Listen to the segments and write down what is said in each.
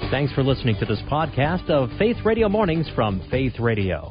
Thanks for listening to this podcast of Faith Radio Mornings from Faith Radio.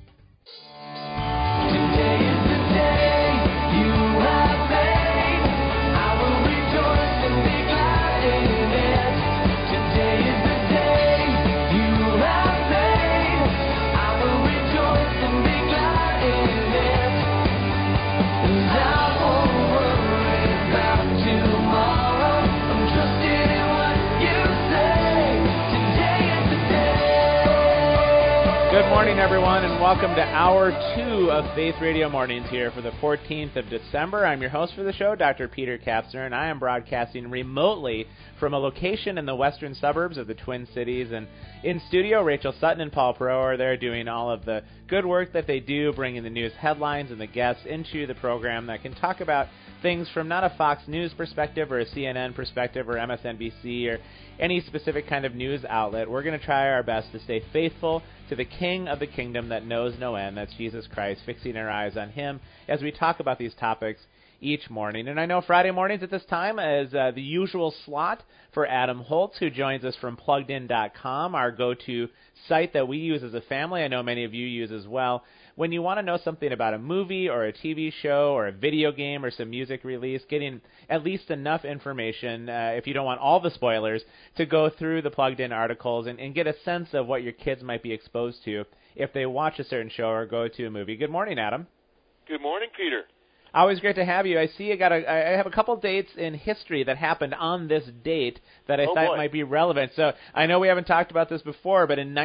Good morning, everyone, and welcome to Hour 2 of Faith Radio Mornings here for the 14th of December. I'm your host for the show, Dr. Peter Kapsner, and I am broadcasting remotely from a location in the western suburbs of the Twin Cities. And in studio, Rachel Sutton and Paul Perot are there doing all of the good work that they do, bringing the news headlines and the guests into the program that can talk about things from not a Fox News perspective or a CNN perspective or MSNBC or any specific kind of news outlet. We're going to try our best to stay faithful to the King of the Kingdom that knows no end. That's Jesus Christ, fixing our eyes on Him as we talk about these topics each morning. And I know Friday mornings at this time is the usual slot for Adam Holtz, who joins us from PluggedIn.com, our go-to site that we use as a family. I know many of you use as well. When you want to know something about a movie or a TV show or a video game or some music release, getting at least enough information, if you don't want all the spoilers, to go through the Plugged In articles and get a sense of what your kids might be exposed to if they watch a certain show or go to a movie. Good morning, Adam. Good morning, Peter. Always great to have you. I see I have a couple dates in history that happened on this date that I thought might be relevant. So I know we haven't talked about this before, but in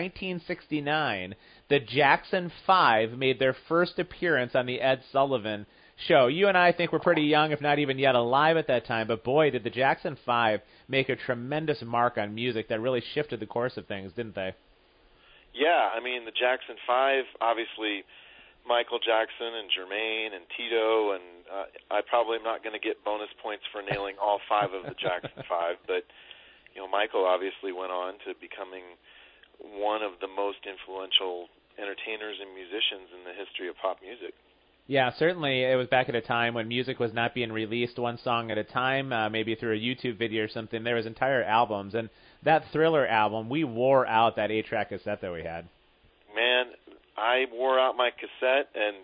1969, the Jackson 5 made their first appearance on the Ed Sullivan Show. You and I think were pretty young, if not even yet alive at that time, but boy, did the Jackson 5 make a tremendous mark on music that really shifted the course of things, didn't they? Yeah, I mean, the Jackson 5, obviously Michael Jackson and Jermaine and Tito, and I probably am not going to get bonus points for nailing all 5 of the Jackson 5, but Michael obviously went on to becoming one of the most influential entertainers and musicians in the history of pop music. Yeah, certainly it was back at a time when music was not being released one song at a time, maybe through a YouTube video or something. There was entire albums, and that Thriller album, we wore out that 8-track cassette that we had. Man, I wore out my cassette, and,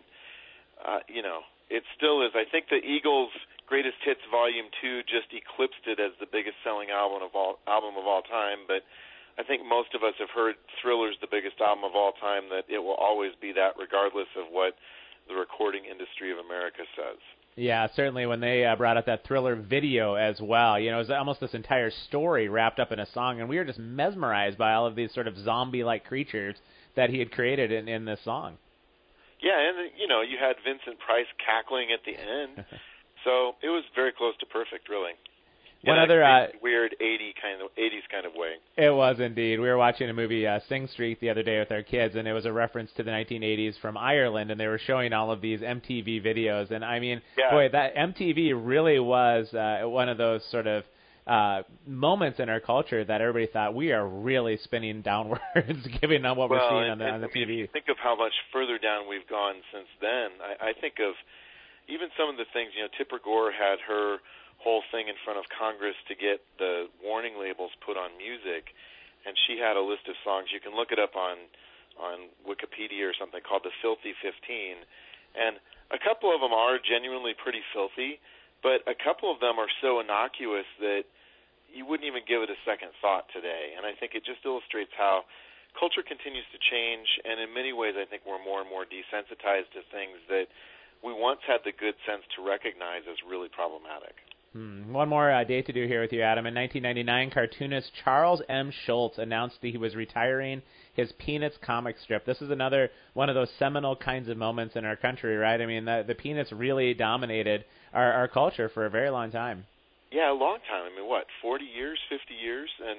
it still is. I think the Eagles' Greatest Hits Volume 2 just eclipsed it as the biggest selling album of all time, but I think most of us have heard Thriller's the biggest album of all time, that it will always be that regardless of what the recording industry of America says. Yeah, certainly when they brought out that Thriller video as well, it was almost this entire story wrapped up in a song, and we were just mesmerized by all of these sort of zombie-like creatures that he had created in this song. Yeah, and, you had Vincent Price cackling at the end, so it was very close to perfect, really. One other weird 80s kind of way. It was indeed. We were watching a movie, Sing Street, the other day with our kids, and it was a reference to the 1980s from Ireland, and they were showing all of these MTV videos. And I mean, boy, that MTV really was one of those sort of moments in our culture that everybody thought we are really spinning downwards, given on what we're seeing on the TV. Think of how much further down we've gone since then. I think of even some of the things. Tipper Gore had her whole thing in front of Congress to get the warning labels put on music, and she had a list of songs. You can look it up on Wikipedia or something called the Filthy 15, and a couple of them are genuinely pretty filthy, but a couple of them are so innocuous that you wouldn't even give it a second thought today. And I think it just illustrates how culture continues to change, and in many ways I think we're more and more desensitized to things that we once had the good sense to recognize as really problematic. One more date to do here with you, Adam. In 1999, cartoonist Charles M. Schulz announced that he was retiring his Peanuts comic strip. This is another one of those seminal kinds of moments in our country, right? I mean, the Peanuts really dominated our culture for a very long time. Yeah, a long time. I mean, 40 years, 50 years? And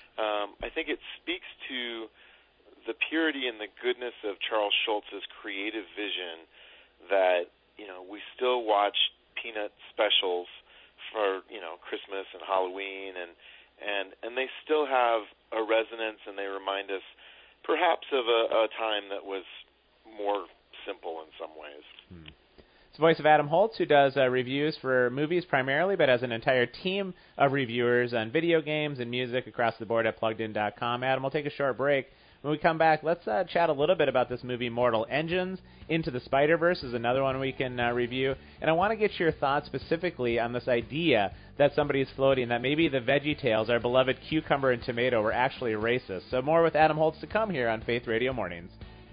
I think it speaks to the purity and the goodness of Charles Schulz's creative vision that, we still watch Peanut specials for Christmas and Halloween, and they still have a resonance, and they remind us perhaps of a time that was more simple in some ways. It's the voice of Adam Holtz, who does reviews for movies primarily, but has an entire team of reviewers on video games and music across the board at PluggedIn.com. Adam, we'll take a short break. When we come back, let's chat a little bit about this movie, Mortal Engines. Into the Spider-Verse is another one we can review. And I want to get your thoughts specifically on this idea that somebody's floating, that maybe the VeggieTales, our beloved cucumber and tomato, were actually racist. So more with Adam Holtz to come here on Faith Radio Mornings.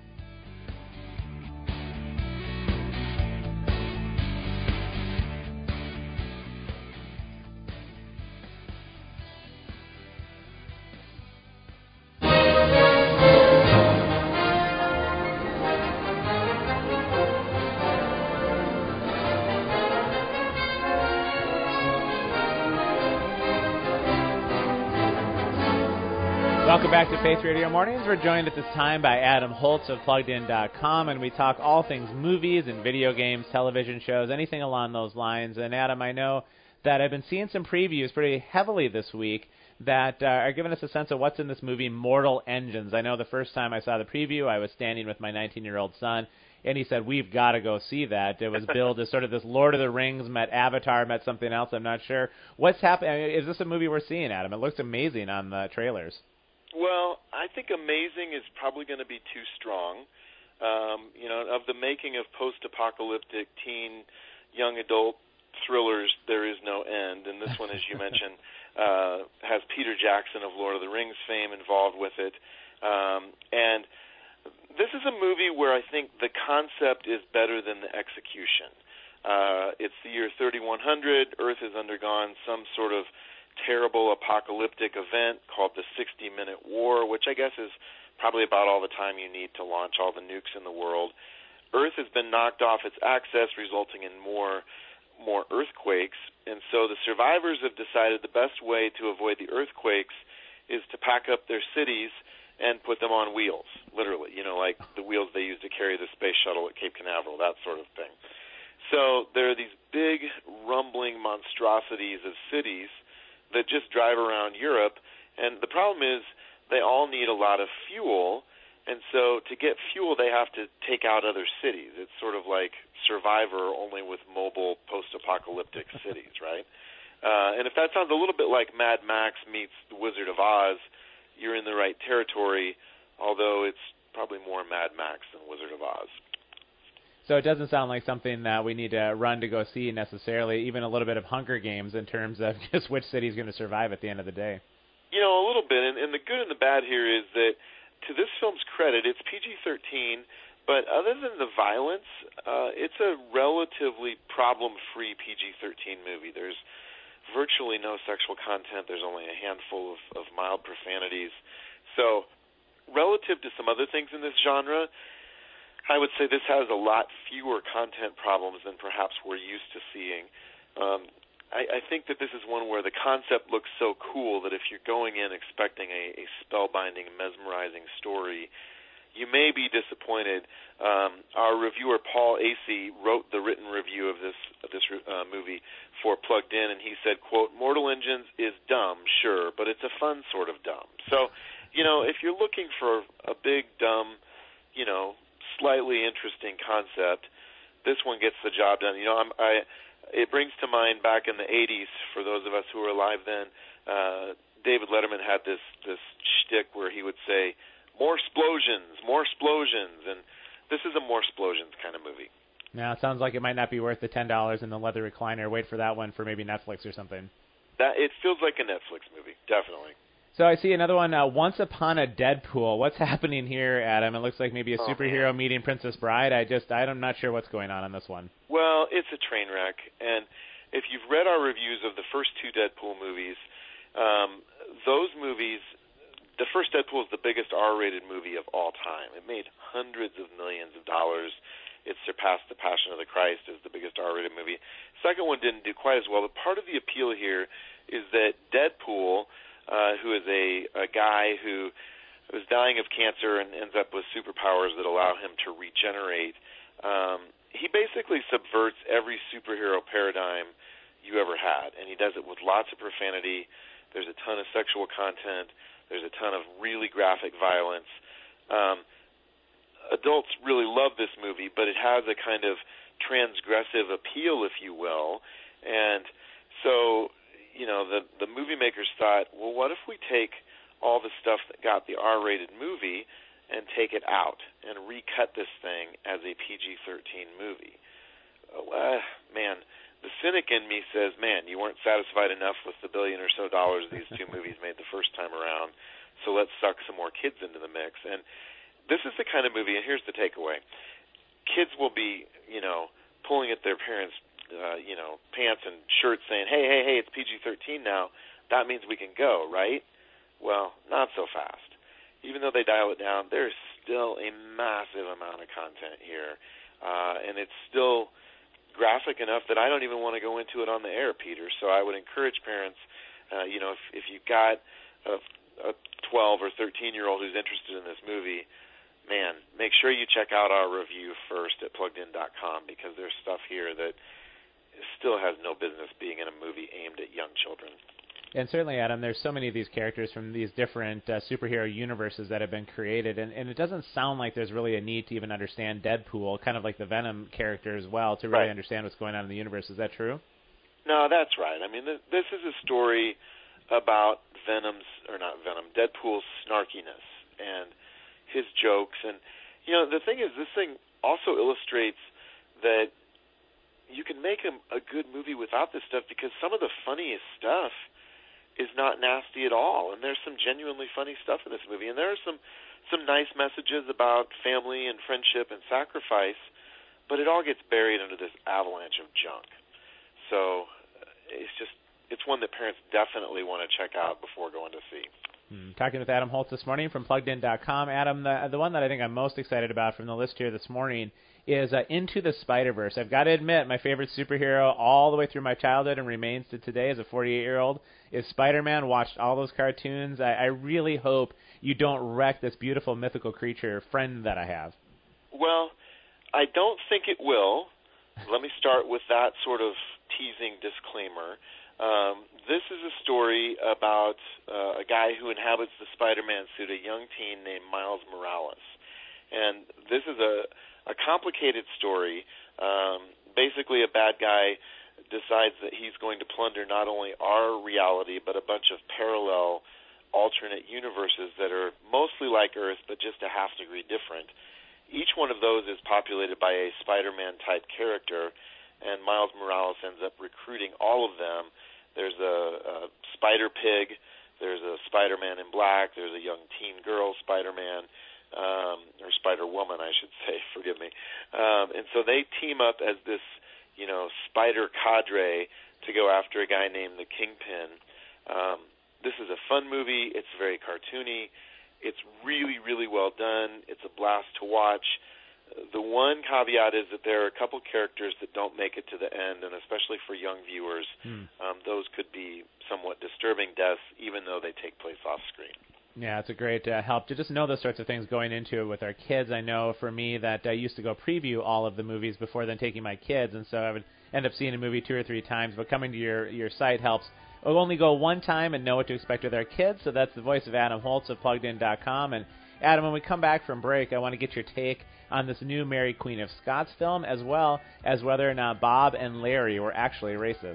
Welcome back to Faith Radio Mornings. We're joined at this time by Adam Holtz of PluggedIn.com, and we talk all things movies and video games, television shows, anything along those lines. And Adam, I know that I've been seeing some previews pretty heavily this week that are giving us a sense of what's in this movie, Mortal Engines. I know the first time I saw the preview, I was standing with my 19-year-old son, and he said, we've got to go see that. It was billed as sort of this Lord of the Rings met Avatar, met something else, I'm not sure. What's happening? Is this a movie we're seeing, Adam? It looks amazing on the trailers. Well, I think amazing is probably going to be too strong. Of the making of post-apocalyptic teen, young adult thrillers, there is no end. And this one, as you mentioned, has Peter Jackson of Lord of the Rings fame involved with it. And this is a movie where I think the concept is better than the execution. It's the year 3100. Earth has undergone some sort of terrible apocalyptic event called the 60-Minute War, which I guess is probably about all the time you need to launch all the nukes in the world. Earth has been knocked off its axis, resulting in more earthquakes, and so the survivors have decided the best way to avoid the earthquakes is to pack up their cities and put them on wheels, literally, like the wheels they use to carry the space shuttle at Cape Canaveral, that sort of thing. So there are these big, rumbling monstrosities of cities that just drive around Europe, and the problem is they all need a lot of fuel, and so to get fuel they have to take out other cities. It's sort of like Survivor, only with mobile post-apocalyptic cities, right? And if that sounds a little bit like Mad Max meets The Wizard of Oz, you're in the right territory, although it's probably more Mad Max than Wizard of Oz. So it doesn't sound like something that we need to run to go see necessarily, even a little bit of Hunger Games in terms of just which city is going to survive at the end of the day. A little bit. And the good and the bad here is that, to this film's credit, it's PG-13, but other than the violence, it's a relatively problem-free PG-13 movie. There's virtually no sexual content. There's only a handful of mild profanities. So relative to some other things in this genre, I would say this has a lot fewer content problems than perhaps we're used to seeing. I think that this is one where the concept looks so cool that if you're going in expecting a spellbinding, mesmerizing story, you may be disappointed. Our reviewer, Paul Acey, wrote the written review of this movie for Plugged In, and he said, quote, Mortal Engines is dumb, sure, but it's a fun sort of dumb. So, if you're looking for a big, dumb, slightly interesting concept, this one gets the job done. It brings to mind back in the 80s, for those of us who were alive then, David Letterman had this shtick where he would say, more explosions, and this is a more explosions kind of movie. Now, it sounds like it might not be worth the $10 in the leather recliner. Wait for that one for maybe Netflix or something. It feels like a Netflix movie, definitely. So I see another one, Once Upon a Deadpool. What's happening here, Adam? It looks like maybe a superhero meeting Princess Bride. I'm not sure what's going on this one. Well, it's a train wreck, and if you've read our reviews of the first two Deadpool movies, those movies, the first Deadpool is the biggest R-rated movie of all time. It made hundreds of millions of dollars. It surpassed The Passion of the Christ as the biggest R-rated movie. Second one didn't do quite as well, but part of the appeal here is that Deadpool, who is a guy who is dying of cancer and ends up with superpowers that allow him to regenerate, he basically subverts every superhero paradigm you ever had, and he does it with lots of profanity. There's a ton of sexual content. There's a ton of really graphic violence. Adults really love this movie, but it has a kind of transgressive appeal, if you will. And so, the movie makers thought, well, what if we take all the stuff that got the R-rated movie and take it out and recut this thing as a PG-13 movie? Man, the cynic in me says, man, you weren't satisfied enough with the $1 billion or so these two movies made the first time around, so let's suck some more kids into the mix. And this is the kind of movie, and here's the takeaway. Kids will be, pulling at their parents' pants and shirts saying, hey, it's PG-13 now. That means we can go, right? Well, not so fast. Even though they dial it down, there's still a massive amount of content here. And it's still graphic enough that I don't even want to go into it on the air, Peter. So I would encourage parents, if you've got a 12 or 13-year-old who's interested in this movie, man, make sure you check out our review first at PluggedIn.com, because there's stuff here that still has no business being in a movie aimed at young children. And certainly, Adam, there's so many of these characters from these different superhero universes that have been created, and it doesn't sound like there's really a need to even understand Deadpool, kind of like the Venom character as well, to really understand what's going on in the universe. Is that true? No, that's right. I mean, this is a story about Deadpool's snarkiness and his jokes. And, the thing is, this thing also illustrates that you can make a good movie without this stuff, because some of the funniest stuff is not nasty at all, and there's some genuinely funny stuff in this movie, and there are some nice messages about family and friendship and sacrifice, but it all gets buried under this avalanche of junk. So it's one that parents definitely want to check out before going to see. Talking with Adam Holtz this morning from PluggedIn.com. Adam, the one that I think I'm most excited about from the list here this morning is Into the Spider-Verse. I've got to admit, my favorite superhero all the way through my childhood and remains to today as a 48-year-old is Spider-Man. Watched all those cartoons. I really hope you don't wreck this beautiful mythical creature friend that I have. Well, I don't think it will. Let me start with that sort of teasing disclaimer. This is a story about a guy who inhabits the Spider-Man suit, a young teen named Miles Morales. And this is a complicated story. Basically, a bad guy decides that he's going to plunder not only our reality, but a bunch of parallel alternate universes that are mostly like Earth, but just a half degree different. Each one of those is populated by a Spider-Man-type character, and Miles Morales ends up recruiting all of them. There's a Spider-Pig, there's a Spider-Man in black, there's a young teen girl Spider-Man, or Spider-Woman, I should say, forgive me. And so they team up as this, spider cadre to go after a guy named the Kingpin. This is a fun movie. It's very cartoony. It's really, really well done. It's a blast to watch. The one caveat is that there are a couple characters that don't make it to the end, and especially for young viewers, those could be somewhat disturbing deaths, even though they take place off screen. Yeah, it's a great help to just know those sorts of things going into it with our kids. I know for me that I used to go preview all of the movies before then taking my kids, and so I would end up seeing a movie 2 or 3 times, but coming to your site helps. We'll only go one time and know what to expect with our kids, so that's the voice of Adam Holtz of PluggedIn.com. And Adam, when we come back from break, I want to get your take on this new Mary Queen of Scots film, as well as whether or not Bob and Larry were actually racist.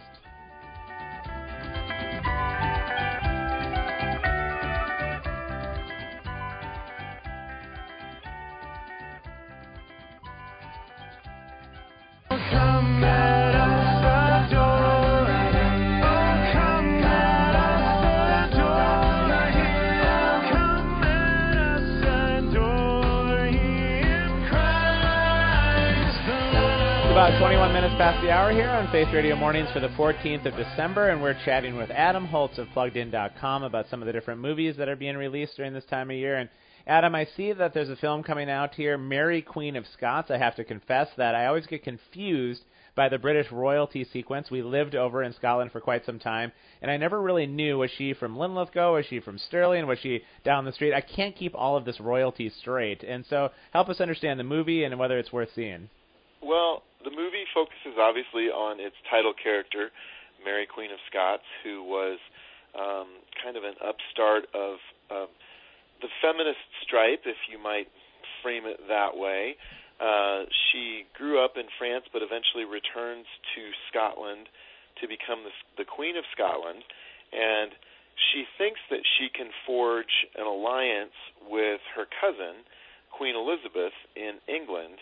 About 21 minutes past the hour here on Faith Radio Mornings for the 14th of December, and we're chatting with Adam Holtz of PluggedIn.com about some of the different movies that are being released during this time of year. And Adam, I see that there's a film coming out here, Mary Queen of Scots. I have to confess that I always get confused by the British royalty sequence. We lived over in Scotland for quite some time, and I never really knew, was she from Linlithgow, was she from Stirling, was she down the street? I can't keep all of this royalty straight, and so help us understand the movie and whether it's worth seeing. Well, the movie focuses obviously on its title character, Mary Queen of Scots, who was kind of an upstart of the feminist stripe, if you might frame it that way. She grew up in France, but eventually returns to Scotland to become the Queen of Scotland, and she thinks that she can forge an alliance with her cousin, Queen Elizabeth, in England.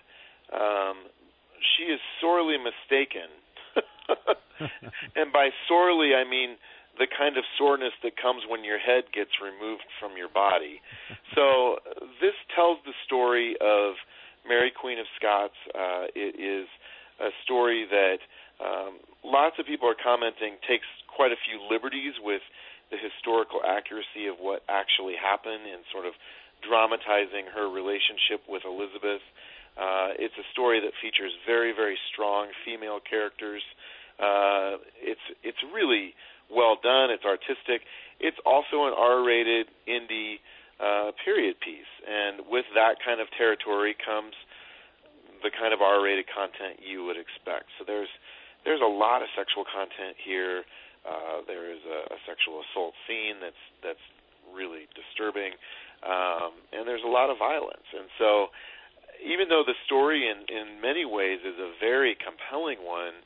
She is sorely mistaken. And by sorely, I mean the kind of soreness that comes when your head gets removed from your body. So this tells the story of Mary, Queen of Scots. It is a story that lots of people are commenting takes quite a few liberties with the historical accuracy of what actually happened and sort of dramatizing her relationship with Elizabeth. It's a story that features very, very strong female characters. It's really well done. It's artistic. It's also an R-rated indie period piece, and with that kind of territory comes the kind of R-rated content you would expect. So there's a lot of sexual content here. There is a sexual assault scene that's really disturbing, and there's a lot of violence. And so even though the story in many ways is a very compelling one,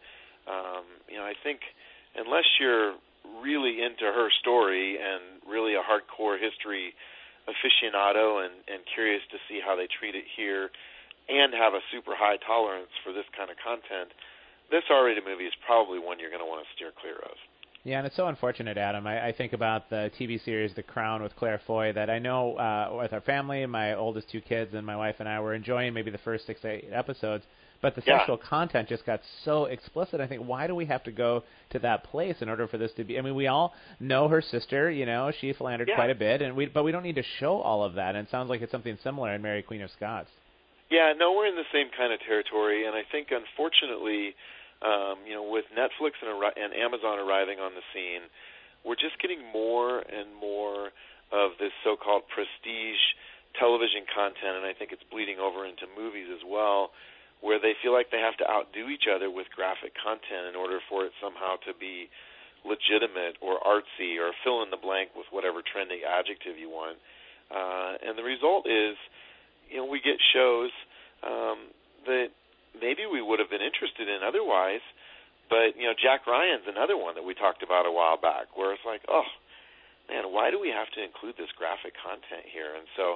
I think unless you're really into her story and really a hardcore history aficionado and curious to see how they treat it here and have a super high tolerance for this kind of content, this R-rated movie is probably one you're going to want to steer clear of. Yeah, and it's so unfortunate, Adam. I think about the TV series The Crown with Claire Foy that I know with our family, my oldest two kids and my wife and I were enjoying maybe the first 6 to 8 episodes, but the sexual content just got so explicit. I think, why do we have to go to that place in order for this to be? I mean, we all know her sister, she philandered quite a bit, but we don't need to show all of that, and it sounds like it's something similar in Mary, Queen of Scots. Yeah, no, we're in the same kind of territory, and I think, unfortunately, with Netflix and Amazon arriving on the scene, we're just getting more and more of this so-called prestige television content, and I think it's bleeding over into movies as well, where they feel like they have to outdo each other with graphic content in order for it somehow to be legitimate or artsy or fill in the blank with whatever trending adjective you want. And the result is, we get shows that maybe we would have been interested in otherwise, but, Jack Ryan's another one that we talked about a while back, where it's like, oh, man, why do we have to include this graphic content here? And so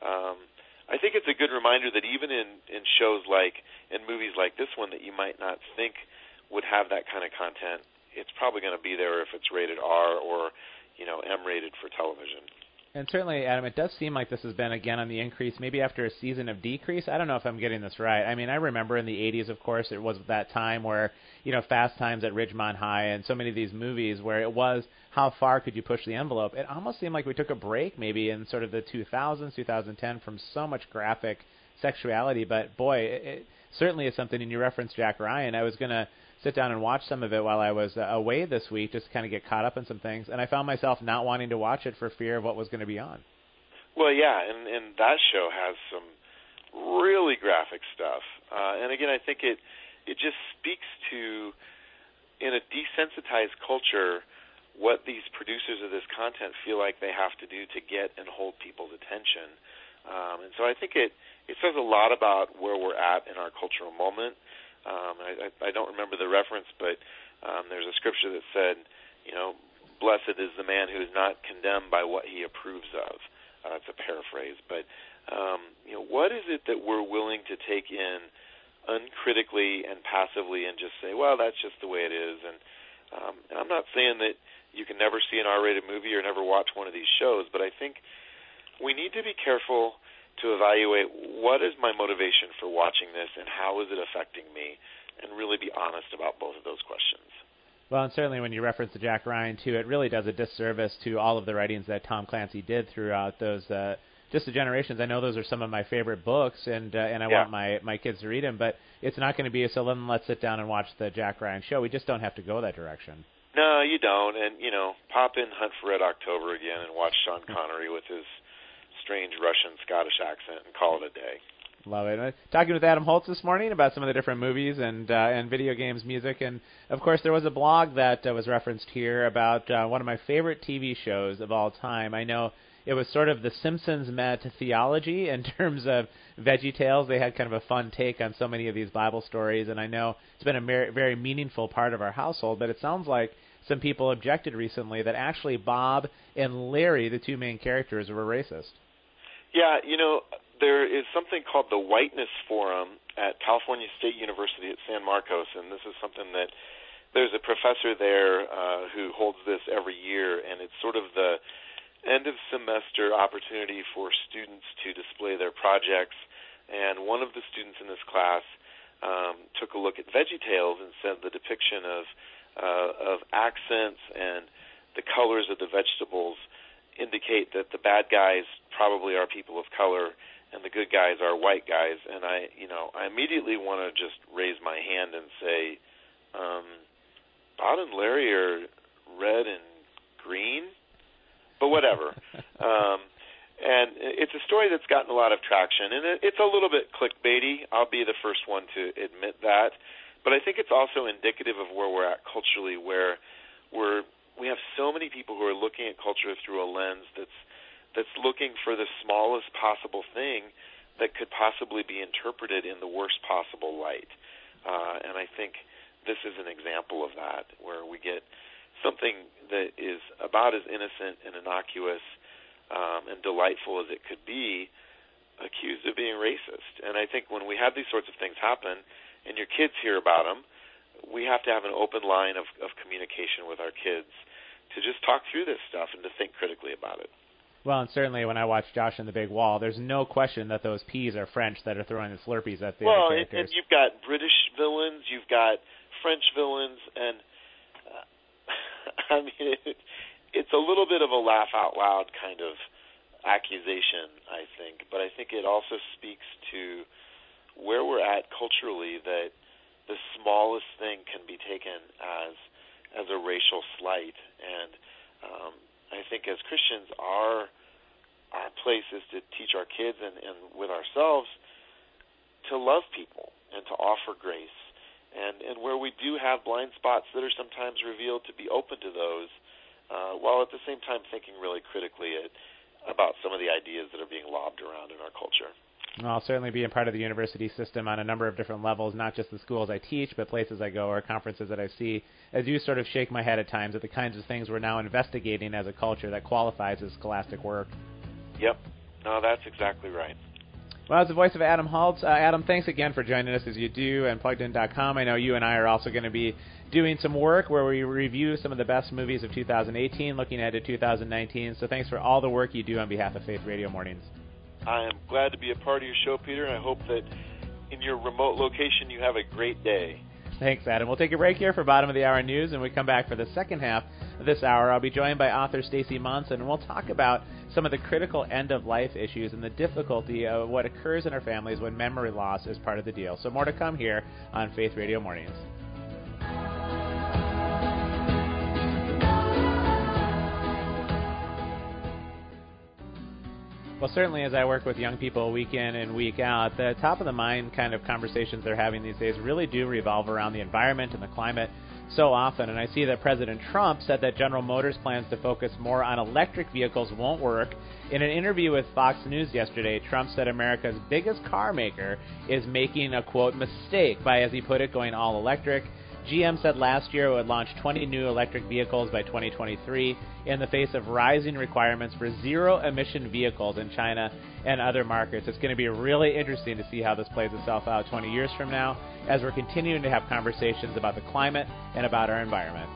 I think it's a good reminder that even in shows like, in movies like this one that you might not think would have that kind of content, it's probably going to be there if it's rated R or, M-rated for television. And certainly, Adam, it does seem like this has been, again, on the increase, maybe after a season of decrease. I don't know if I'm getting this right. I mean, I remember in the 80s, of course, it was that time where, Fast Times at Ridgemont High and so many of these movies where it was how far could you push the envelope. It almost seemed like we took a break maybe in sort of the 2000s, 2010 from so much graphic sexuality. But, boy, it certainly is something, and you referenced Jack Ryan. I was going to sit down and watch some of it while I was away this week, just to kind of get caught up in some things, and I found myself not wanting to watch it for fear of what was going to be on. Well, yeah, and that show has some really graphic stuff, and again, I think it just speaks to, in a desensitized culture, what these producers of this content feel like they have to do to get and hold people's attention, and so I think it says a lot about where we're at in our cultural moment. I don't remember the reference, but there's a scripture that said, blessed is the man who is not condemned by what he approves of. It's a paraphrase. But, what is it that we're willing to take in uncritically and passively and just say, well, that's just the way it is. And I'm not saying that you can never see an R-rated movie or never watch one of these shows, but I think we need to be careful to evaluate what is my motivation for watching this and how is it affecting me, and really be honest about both of those questions. Well, and certainly when you reference to Jack Ryan, too, it really does a disservice to all of the writings that Tom Clancy did throughout those just the generations. I know those are some of my favorite books, and I want my kids to read them, but it's not going to be, so let's sit down and watch the Jack Ryan show. We just don't have to go that direction. No, you don't, and, pop in Hunt for Red October again and watch Sean Connery with his strange Russian-Scottish accent and call it a day. Love it. Talking with Adam Holtz this morning about some of the different movies and video games, music, and of course there was a blog that was referenced here about one of my favorite TV shows of all time. I know it was sort of the Simpsons met theology in terms of VeggieTales. They had kind of a fun take on so many of these Bible stories, and I know it's been a very meaningful part of our household, but it sounds like some people objected recently that actually Bob and Larry, the two main characters, were racist. Yeah, there is something called the Whiteness Forum at California State University at San Marcos, and this is something that there's a professor there who holds this every year, and it's sort of the end-of-semester opportunity for students to display their projects. And one of the students in this class took a look at VeggieTales and said the depiction of accents and the colors of the vegetables indicate that the bad guys probably are people of color and the good guys are white guys. And I immediately want to just raise my hand and say, Bob and Larry are red and green, but whatever. And it's a story that's gotten a lot of traction, and it's a little bit clickbaity. I'll be the first one to admit that. But I think it's also indicative of where we're at culturally, where we have so many people who are looking at culture through a lens that's looking for the smallest possible thing that could possibly be interpreted in the worst possible light. And I think this is an example of that, where we get something that is about as innocent and innocuous and delightful as it could be accused of being racist. And I think when we have these sorts of things happen and your kids hear about them, we have to have an open line of communication with our kids to just talk through this stuff and to think critically about it. Well, and certainly when I watch Josh and the Big Wall, there's no question that those peas are French that are throwing the Slurpees at the other characters. And you've got British villains, you've got French villains, and I mean, it's a little bit of a laugh-out-loud kind of accusation, I think, but I think it also speaks to where we're at culturally, that the smallest thing can be taken as a racial slight. And I think as Christians, our place is to teach our kids and with ourselves to love people and to offer grace. And where we do have blind spots that are sometimes revealed, to be open to those, while at the same time thinking really critically about some of the ideas that are being lobbed around in our culture. Well, I'll certainly be a part of the university system on a number of different levels, not just the schools I teach, but places I go or conferences that I see. I do sort of shake my head at times at the kinds of things we're now investigating as a culture that qualifies as scholastic work. Yep. No, that's exactly right. Well, as the voice of Adam Holtz, Adam, thanks again for joining us as you do, and PluggedIn.com. I know you and I are also going to be doing some work where we review some of the best movies of 2018, looking ahead to 2019. So thanks for all the work you do on behalf of Faith Radio Mornings. I am glad to be a part of your show, Peter, and I hope that in your remote location you have a great day. Thanks, Adam. We'll take a break here for bottom of the hour news, and when we come back for the second half of this hour, I'll be joined by author Stacey Monson, and we'll talk about some of the critical end-of-life issues and the difficulty of what occurs in our families when memory loss is part of the deal. So more to come here on Faith Radio Mornings. Well, certainly as I work with young people week in and week out, the top-of-the-mind kind of conversations they're having these days really do revolve around the environment and the climate so often. And I see that President Trump said that General Motors' plans to focus more on electric vehicles won't work. In an interview with Fox News yesterday, Trump said America's biggest car maker is making a, quote, mistake by, as he put it, going all electric. GM said last year it would launch 20 new electric vehicles by 2023 in the face of rising requirements for zero-emission vehicles in China and other markets. It's going to be really interesting to see how this plays itself out 20 years from now as we're continuing to have conversations about the climate and about our environment.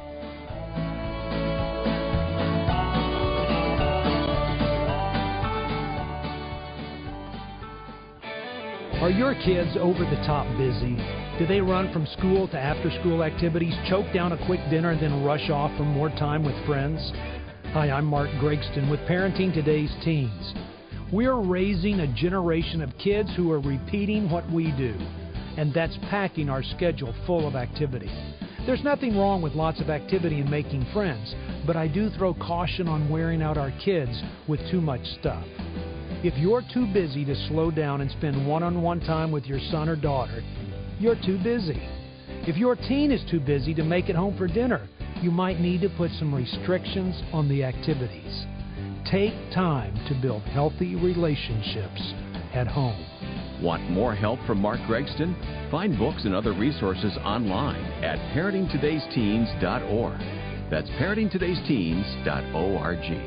Are your kids over the top busy? Do they run from school to after-school activities, choke down a quick dinner, and then rush off for more time with friends? Hi, I'm Mark Gregston with Parenting Today's Teens. We're raising a generation of kids who are repeating what we do, and that's packing our schedule full of activity. There's nothing wrong with lots of activity and making friends, but I do throw caution on wearing out our kids with too much stuff. If you're too busy to slow down and spend one-on-one time with your son or daughter, you're too busy. If your teen is too busy to make it home for dinner, you might need to put some restrictions on the activities. Take time to build healthy relationships at home. Want more help from Mark Gregston? Find books and other resources online at parentingtodaysteens.org. That's parentingtodaysteens.org.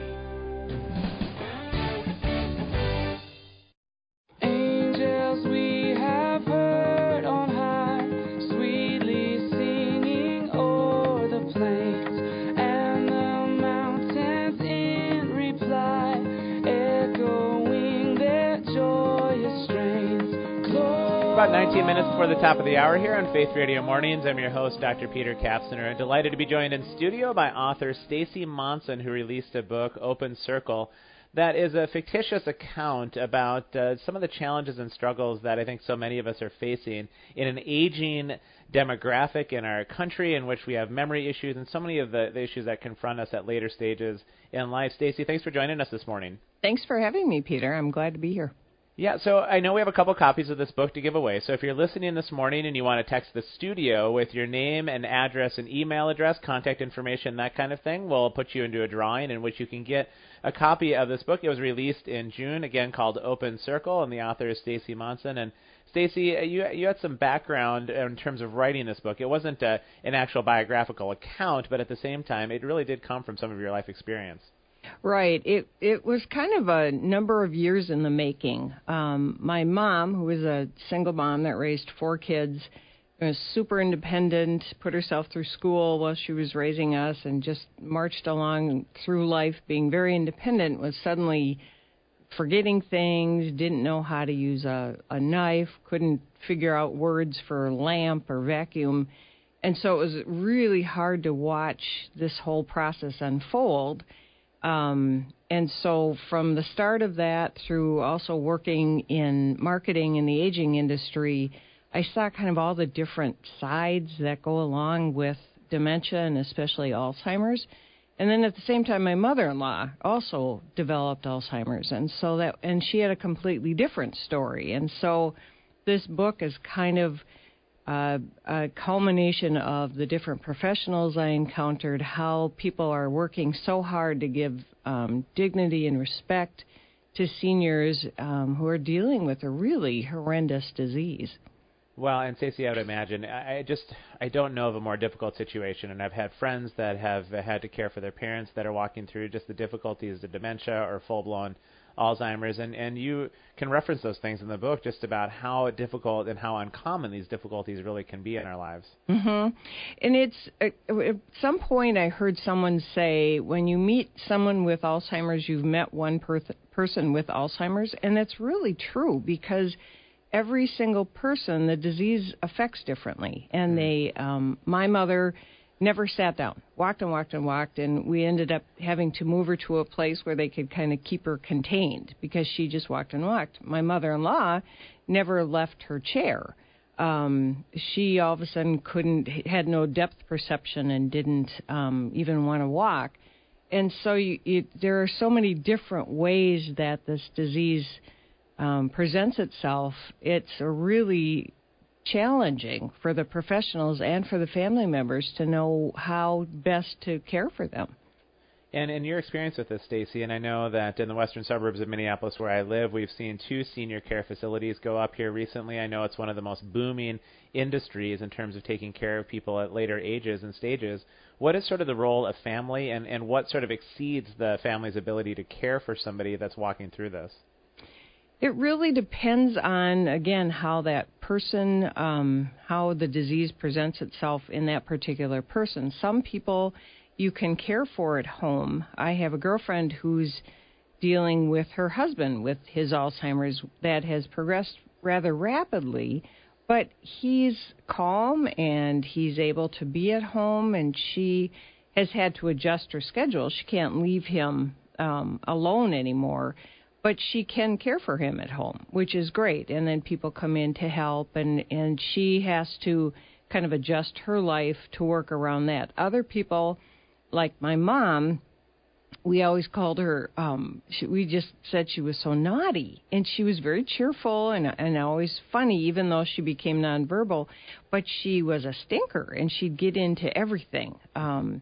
About 19 minutes before the top of the hour here on Faith Radio Mornings. I'm your host, Dr. Peter Kapsner. Delighted to be joined in studio by author Stacy Monson, who released a book, Open Circle, that is a fictitious account about some of the challenges and struggles that I think so many of us are facing in an aging demographic in our country, in which we have memory issues and so many of the issues that confront us at later stages in life. Stacy, thanks for joining us this morning. Thanks for having me, Peter. I'm glad to be here. Yeah, so I know we have a couple copies of this book to give away. So if you're listening this morning and you want to text the studio with your name and address and email address, contact information, that kind of thing, we'll put you into a drawing in which you can get a copy of this book. It was released in June, again called Open Circle, and the author is Stacy Monson. And Stacy, you had some background in terms of writing this book. It wasn't an actual biographical account, but at the same time, it really did come from some of your life experience. Right. It was kind of a number of years in the making. My mom, who was a single mom that raised 4 kids, was super independent, put herself through school while she was raising us, and just marched along through life being very independent, was suddenly forgetting things, didn't know how to use a knife, couldn't figure out words for lamp or vacuum. And so it was really hard to watch this whole process unfold. And so from the start of that through also working in marketing in the aging industry, I saw kind of all the different sides that go along with dementia and especially Alzheimer's. And then at the same time, my mother-in-law also developed Alzheimer's. And she had a completely different story. And so this book is kind of a culmination of the different professionals I encountered, how people are working so hard to give dignity and respect to seniors who are dealing with a really horrendous disease. Well, and Stacey, I would imagine, I don't know of a more difficult situation, and I've had friends that have had to care for their parents that are walking through just the difficulties of dementia or full-blown Alzheimer's, and you can reference those things in the book just about how difficult and how uncommon these difficulties really can be in our lives. Mm-hmm. And it's at some point I heard someone say, when you meet someone with Alzheimer's, you've met one person with Alzheimer's, and that's really true because every single person, the disease affects differently. And my mother never sat down, walked and walked and walked, and we ended up having to move her to a place where they could kind of keep her contained because she just walked and walked. My mother-in-law never left her chair. She all of a sudden had no depth perception and didn't even want to walk. And so there are so many different ways that this disease presents itself. It's a really challenging for the professionals and for the family members to know how best to care for them. And in your experience with this, Stacy, and I know that in the western suburbs of Minneapolis where I live, we've seen 2 senior care facilities go up here recently. I know it's one of the most booming industries in terms of taking care of people at later ages and stages. What is sort of the role of family, and what sort of exceeds the family's ability to care for somebody that's walking through this? It really depends on, again, how that person, how the disease presents itself in that particular person. Some people you can care for at home. I have a girlfriend who's dealing with her husband with his Alzheimer's that has progressed rather rapidly, but he's calm and he's able to be at home, and she has had to adjust her schedule. She can't leave him alone anymore. But she can care for him at home, which is great. And then people come in to help, and she has to kind of adjust her life to work around that. Other people, like my mom, we always called her, we just said she was so naughty. And she was very cheerful and always funny, even though she became nonverbal. But she was a stinker, and she'd get into everything.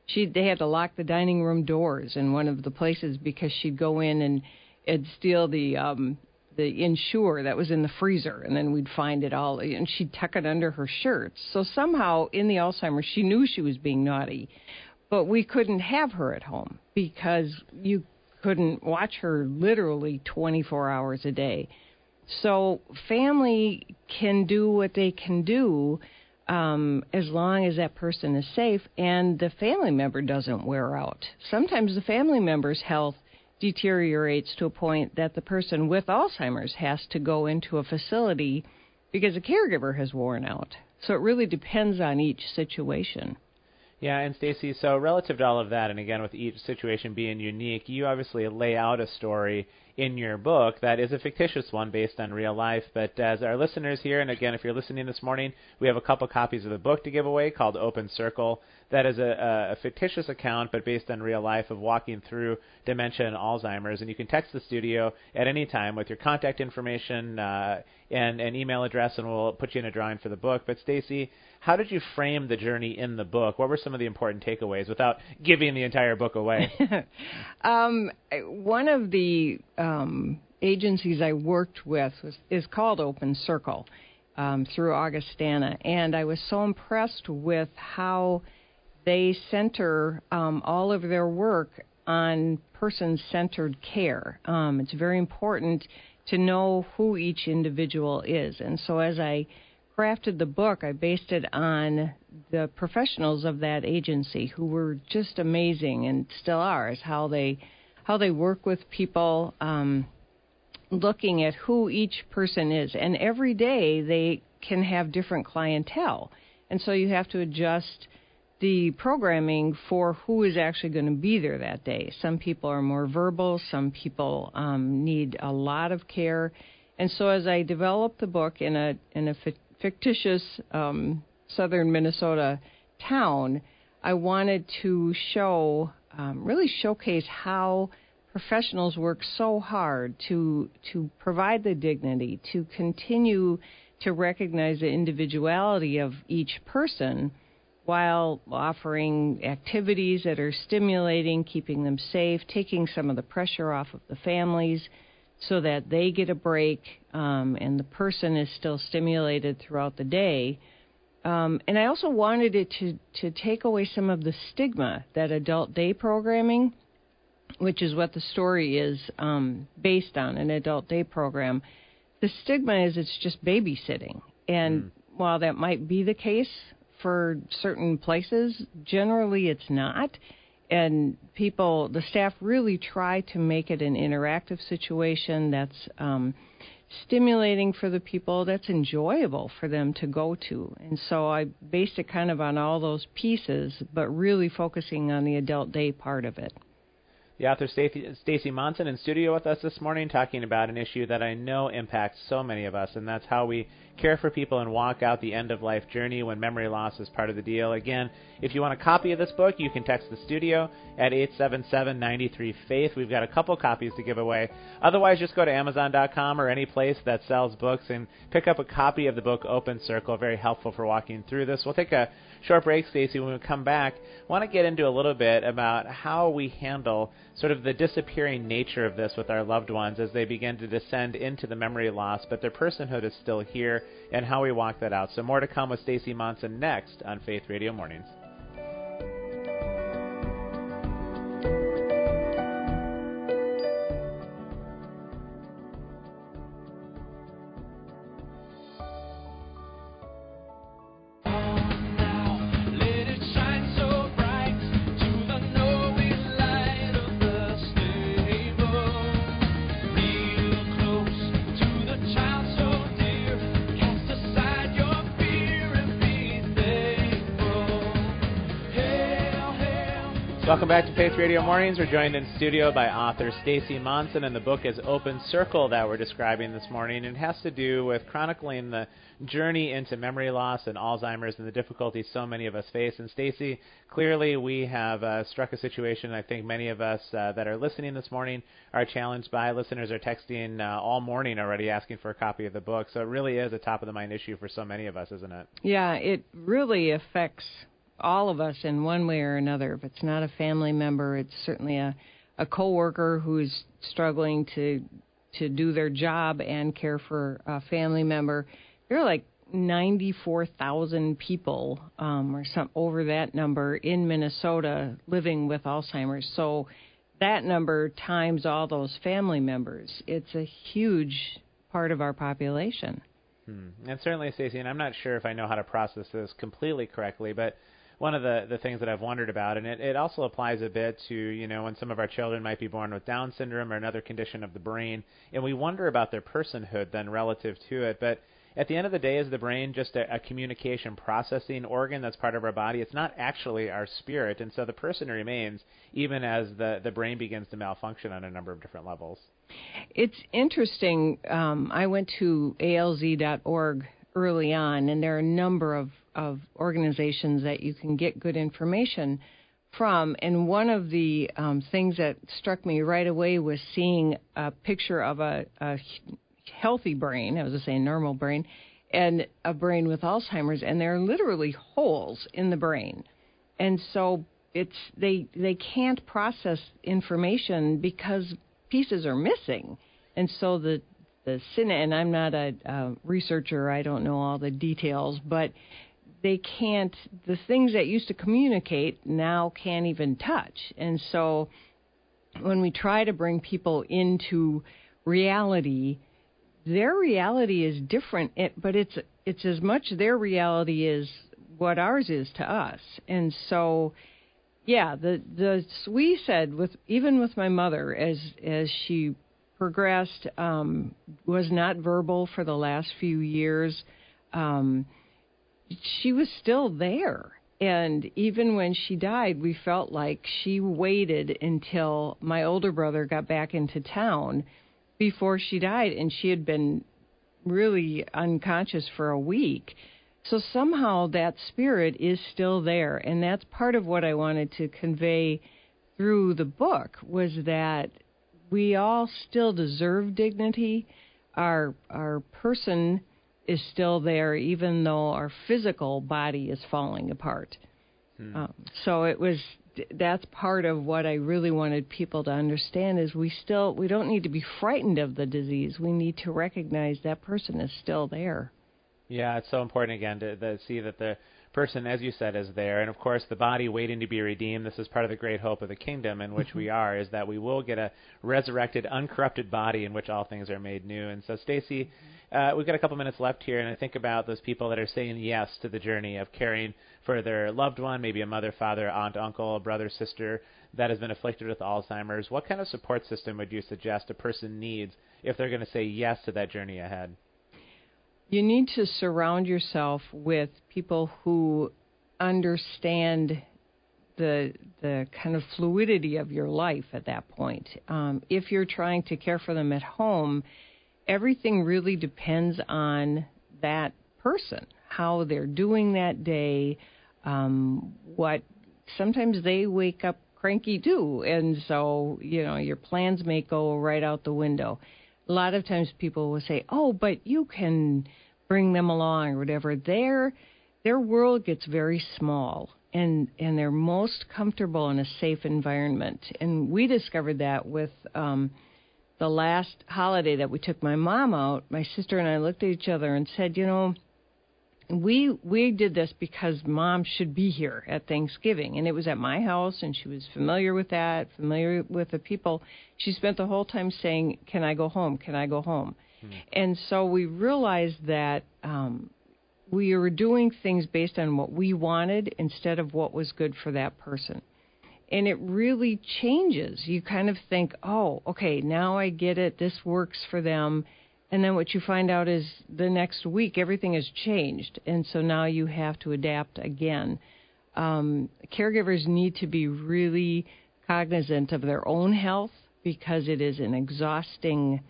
they had to lock the dining room doors in one of the places because she'd go in and steal the Ensure that was in the freezer, and then we'd find it all, and she'd tuck it under her shirts. So somehow in the Alzheimer's, she knew she was being naughty, but we couldn't have her at home because you couldn't watch her literally 24 hours a day. So family can do what they can do as long as that person is safe and the family member doesn't wear out. Sometimes the family member's health deteriorates to a point that the person with Alzheimer's has to go into a facility because a caregiver has worn out. So it really depends on each situation. Yeah, and Stacy, so relative to all of that, and again with each situation being unique, you obviously lay out a story in your book that is a fictitious one based on real life. But as our listeners here, and again, if you're listening this morning, we have a couple copies of the book to give away called Open Circle. That is a fictitious account, but based on real life of walking through dementia and Alzheimer's. And you can text the studio at any time with your contact information and an email address, and we'll put you in a drawing for the book. But Stacy, how did you frame the journey in the book? What were some of the important takeaways without giving the entire book away? One of the agencies I worked with is called Open Circle through Augustana, and I was so impressed with how they center all of their work on person-centered care. It's very important to know who each individual is. And so as I crafted the book, I based it on the professionals of that agency who were just amazing and still are, is how they work with people, looking at who each person is. And every day they can have different clientele. And so you have to adjust the programming for who is actually going to be there that day. Some people are more verbal. Some people need a lot of care. And so as I developed the book in a fictitious southern Minnesota town, I wanted to really showcase how professionals work so hard to provide the dignity, to continue to recognize the individuality of each person while offering activities that are stimulating, keeping them safe, taking some of the pressure off of the families so that they get a break and the person is still stimulated throughout the day. And I also wanted it to take away some of the stigma that adult day programming, which is what the story is based on, an adult day program. The stigma is it's just babysitting. And while that might be the case for certain places, generally it's not. And the staff really try to make it an interactive situation that's stimulating for the people, that's enjoyable for them to go to. And so I based it kind of on all those pieces, but really focusing on the adult day part of it. The author Stacy Monson in studio with us this morning talking about an issue that I know impacts so many of us, and that's how we care for people and walk out the end-of-life journey when memory loss is part of the deal. Again, if you want a copy of this book, you can text the studio at 877-93-FAITH. We've got a couple copies to give away. Otherwise, just go to Amazon.com or any place that sells books and pick up a copy of the book Open Circle. Very helpful for walking through this. We'll take a short break, Stacy. When we come back, I want to get into a little bit about how we handle sort of the disappearing nature of this with our loved ones as they begin to descend into the memory loss, but their personhood is still here, and how we walk that out. So more to come with Stacy Monson next on Faith Radio Mornings. Welcome back to Faith Radio Mornings. We're joined in studio by author Stacy Monson, and the book is Open Circle that we're describing this morning. It has to do with chronicling the journey into memory loss and Alzheimer's and the difficulties so many of us face. And Stacy, clearly we have struck a situation I think many of us that are listening this morning are challenged by. Listeners are texting all morning already asking for a copy of the book. So it really is a top-of-the-mind issue for so many of us, isn't it? Yeah, it really affects all of us in one way or another. If it's not a family member, it's certainly a coworker who's struggling to do their job and care for a family member. There are like 94,000 people or some over that number in Minnesota living with Alzheimer's. So that number times all those family members. It's a huge part of our population. And certainly, Stacey, and I'm not sure if I know how to process this completely correctly, but one of the things that I've wondered about, and it also applies a bit to, when some of our children might be born with Down syndrome or another condition of the brain, and we wonder about their personhood then relative to it. But at the end of the day, is the brain just a communication processing organ that's part of our body? It's not actually our spirit, and so the person remains even as the brain begins to malfunction on a number of different levels. It's interesting. I went to ALZ.org early on, and there are a number of organizations that you can get good information from. And one of the things that struck me right away was seeing a picture of a healthy brain, I was going to say normal brain, and a brain with Alzheimer's, and there are literally holes in the brain. And so they can't process information because pieces are missing. And so the and I'm not a researcher, I don't know all the details, but they can't, the things that used to communicate now can't even touch. And so when we try to bring people into reality, their reality is different, but it's as much their reality as what ours is to us. And so, yeah, we said even with my mother as she progressed, was not verbal for the last few years. She was still there. And even when she died, we felt like she waited until my older brother got back into town before she died, and she had been really unconscious for a week. So somehow that spirit is still there, and that's part of what I wanted to convey through the book, was that we all still deserve dignity. Our person is still there, even though our physical body is falling apart. So that's part of what I really wanted people to understand, is we don't need to be frightened of the disease. We need to recognize that person is still there. Yeah, it's so important, again, to see that the person, as you said, is there. And, of course, the body waiting to be redeemed. This is part of the great hope of the kingdom in which we are, is that we will get a resurrected, uncorrupted body in which all things are made new. And so, Stacey, we've got a couple minutes left here, and I think about those people that are saying yes to the journey of caring for their loved one, maybe a mother, father, aunt, uncle, a brother, sister that has been afflicted with Alzheimer's. What kind of support system would you suggest a person needs if they're going to say yes to that journey ahead? You need to surround yourself with people who understand the kind of fluidity of your life at that point. If you're trying to care for them at home, everything really depends on that person, how they're doing that day, what sometimes they wake up cranky too, and so, your plans may go right out the window. A lot of times people will say, oh, but you can bring them along or whatever. Their world gets very small, and they're most comfortable in a safe environment. And we discovered that with the last holiday that we took my mom out. My sister and I looked at each other and said, we did this because Mom should be here at Thanksgiving, and it was at my house, and she was familiar with that, familiar with the people. She spent the whole time saying, can I go home? Can I go home? And so we realized that we were doing things based on what we wanted instead of what was good for that person. And it really changes. You kind of think, oh, okay, now I get it. This works for them. And then what you find out is the next week everything has changed, and so now you have to adapt again. Caregivers need to be really cognizant of their own health, because it is an exhausting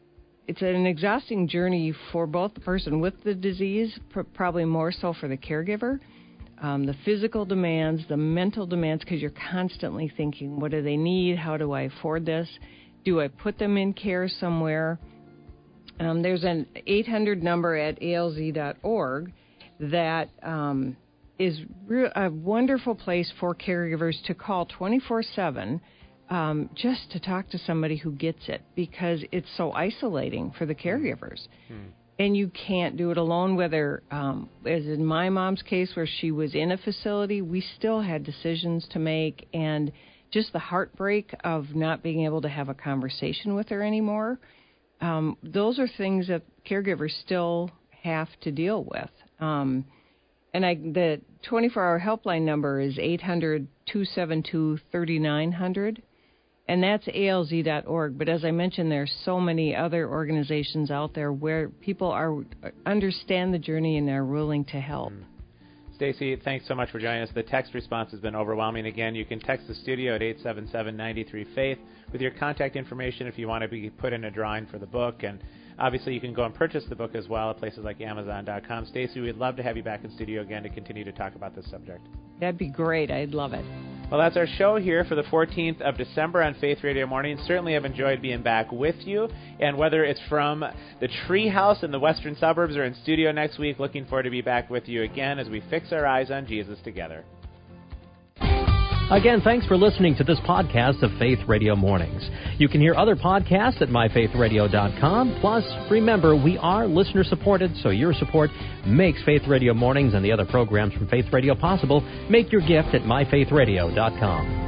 journey for both the person with the disease, probably more so for the caregiver. The physical demands, the mental demands, because you're constantly thinking, what do they need? How do I afford this? Do I put them in care somewhere? There's an 800 number at ALZ.org that is a wonderful place for caregivers to call 24/7 just to talk to somebody who gets it, because it's so isolating for the caregivers. And you can't do it alone, whether, as in my mom's case, where she was in a facility, we still had decisions to make, and just the heartbreak of not being able to have a conversation with her anymore. Those are things that caregivers still have to deal with. And the 24-hour helpline number is 800-272-3900, and that's ALZ.org. But as I mentioned, there's so many other organizations out there where people understand the journey and are willing to help. Stacy, thanks so much for joining us. The text response has been overwhelming. Again, you can text the studio at 877-93-FAITH with your contact information if you want to be put in a drawing for the book. And obviously, you can go and purchase the book as well at places like Amazon.com. Stacy, we'd love to have you back in studio again to continue to talk about this subject. That'd be great. I'd love it. Well, that's our show here for the 14th of December on Faith Radio Morning. Certainly have enjoyed being back with you. And whether it's from the treehouse in the western suburbs or in studio next week, looking forward to be back with you again as we fix our eyes on Jesus together. Again, thanks for listening to this podcast of Faith Radio Mornings. You can hear other podcasts at myfaithradio.com. Plus, remember, we are listener-supported, so your support makes Faith Radio Mornings and the other programs from Faith Radio possible. Make your gift at myfaithradio.com.